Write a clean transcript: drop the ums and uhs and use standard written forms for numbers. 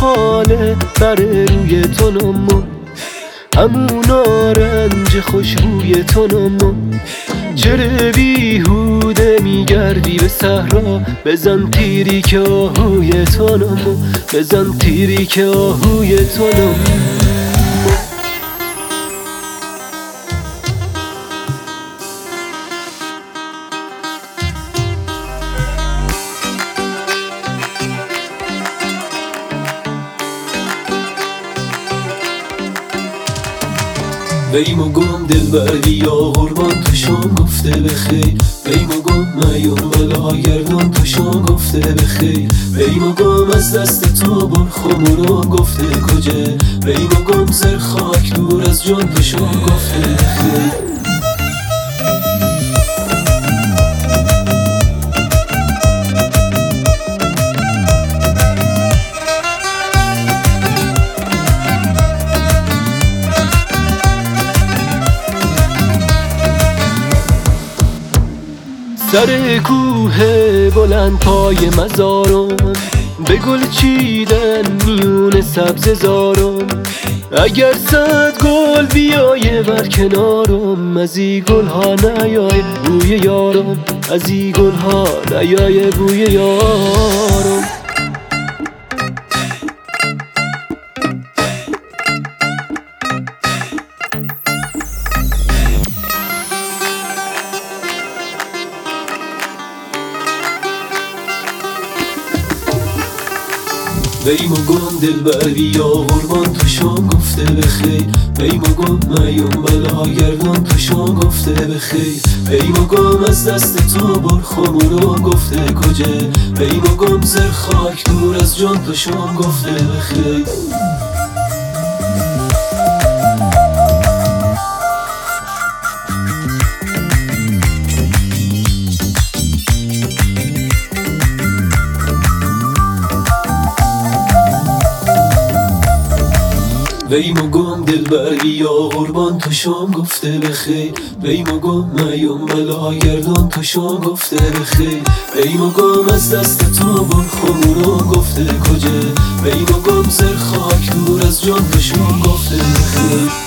محاله بره روی تو نمون، همون آرنج خوشبوی تو نمون. چرا بیهوده میگردی به صحرا، بزن تیری که آهوی تو نمون، بزن تیری که آهوی تو نمون. ویم و گم دلبر بیا قربان تو شام گفته بخیر، ویم و گم میون بلا گردان تو شام گفته بخیر، ویم و گم از دست تو بر خمورو گفته کجا، ویم و گم زر خاک دور از جان تو شام گفته بخیر. سر کوه بلند پای مزارم، به گل چیدن میون سبز زارم. اگر 100 گل بیایه بر کنارم، از این گل ها نیای بوی یارم، از این گل ها نیای بوی یارم. ویم و گم دلبر بیا قربان تو شام گفته بخیر، ویم و گم میون بلا گردان تو شام گفته بخیر، ویم و گم از دست تو بر خمورو گفته کجا، ویم و گم زر خاک دور از جان تو شام گفته بخیر. ویم و گم دلبر بیا قربان تو شام گفته بخیر، ویم و گم میون بلا گردان تو شام گفته بخیر، ویم و گم از دست تو بر خمورو گفته کجا، ویم و گم زر خاک دور از جان تو شام گفته بخیر.